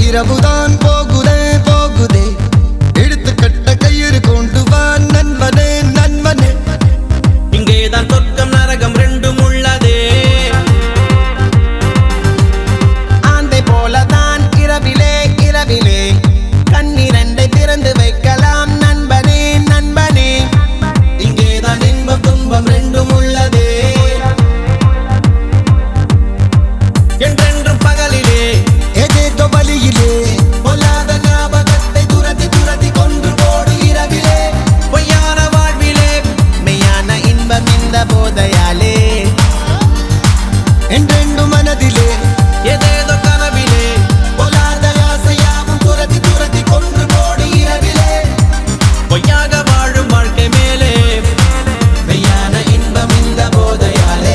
இரவுதான் போகுதே போகுதே எடுத்து கட்ட கயிறு கொண்டு வா நண்பனே நண்பனே இங்கேதான் சொர்க்கம் நரகம் ரெண்டும் உள்ளதே ஆந்தை போலதான் இரவிலே இரவிலே கண்ணிரண்டை திறந்து வைக்கலாம் நண்பனே நண்பனே இங்கேதான் இன்பம் துன்பம் ரெண்டும் உள்ளதே என்றென்றும் பகலிலே ஏதேதோ வழியிலே பொல்லாத ஞாபகத்தை துரத்தி துரத்தி கொன்று போடு இரவிலே பொய்யான வாழ்விலே மெய்யான இன்பம் இந்த போதையாலே என்றெண்டு மனதிலே ஏதேதோ கனவிலே பொல்லாத ஆசையாவும் துரத்தி துரத்தி கொன்று போடு இரவிலே பொய்யாக வாழும் வாழ்க்கை மேலே மெய்யான இன்பம் இந்த போதையாலே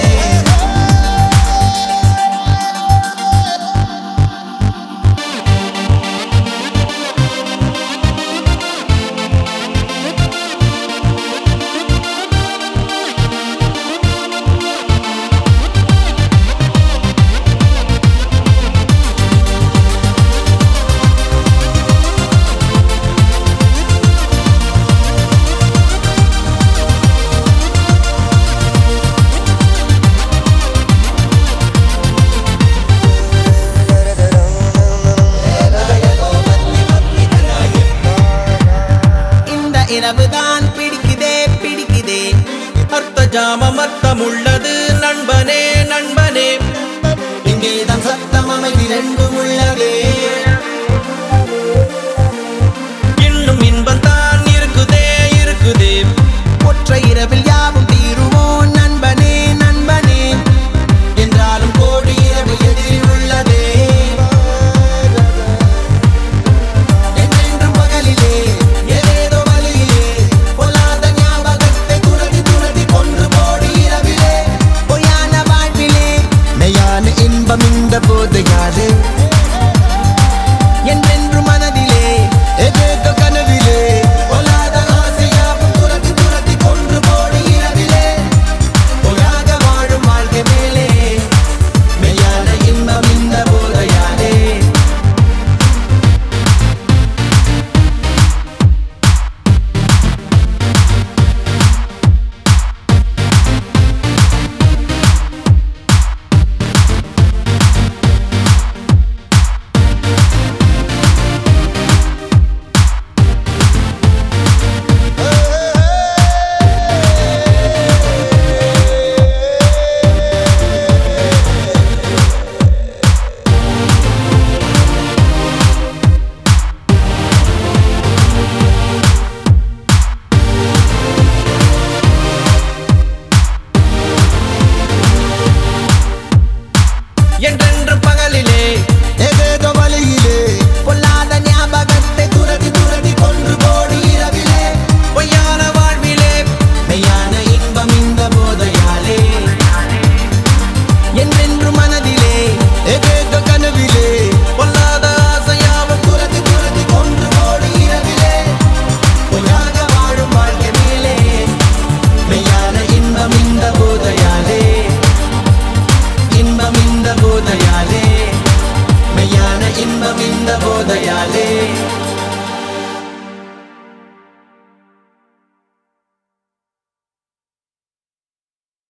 இந்த இரவுதான் பிடிக்குதே பிடிக்குதே அர்த்த ஜாமம் அர்த்தம் உள்ளது நண்பனே நண்பனே இங்கேதான் சத்தம் அமைதி ரெண்டும் உள்ளதே இன்னும் இன்பம் தான் இருக்குதே இருக்குதே ஒற்றை இரவில் யாவும் தீருமோ நண்பனே நண்பனே என்றாலும் கோடி இரவு எதிரில் உள்ளதே என்றென்றும் பகலிலே ஏதேதோ வழியிலே பொல்லாத ஞாபகத்தை துரத்தி துரத்தி கொன்று போடு இரவிலே பொய்யான வாழ்விலே மெய்யான இன்பம் இந்த போதையாலே என்றென்று மனதிலே ஏதேதோ கனவிலே பொல்லாத ஆசையாவும் துரத்தி துரத்தி கொன்று போடு இரவிலே பொய்யாக வாழும் வாழ்க்கை மேலே மெய்யான இன்பம் இந்த போதையாலே என்றென்றும் பகலிலே ஏதேதோ